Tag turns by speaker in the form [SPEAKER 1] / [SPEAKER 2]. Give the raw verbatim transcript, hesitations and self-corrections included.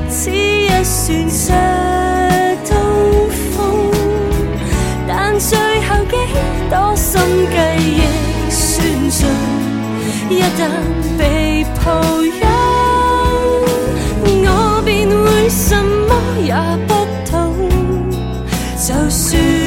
[SPEAKER 1] 似一船石到風，但最後幾多心計亦算盡，一旦被抱擁，我便會什麼也不懂，就算